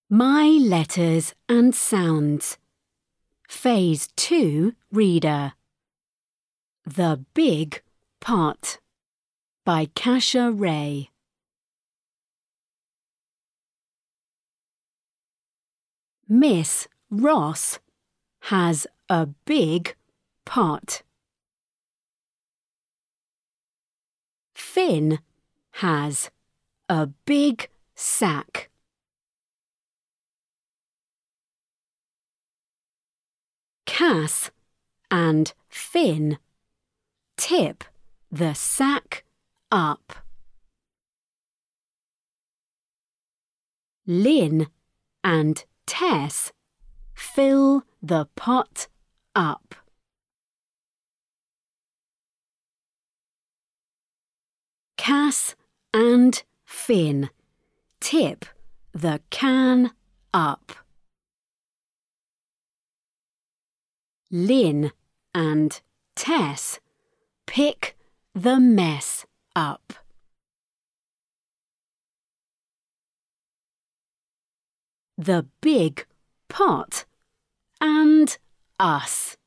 My Letters and Sounds. Phase 2 Reader. The Big Pot by Kasha Ray. Miss Ross has a big pot. Finn has a big sack. Cass and Finn tip the sack up. Lynn and Tess fill the pot up. Cass and Finn tip the can up. Lynn and Tess pick the mess up. The Big Pot and Us.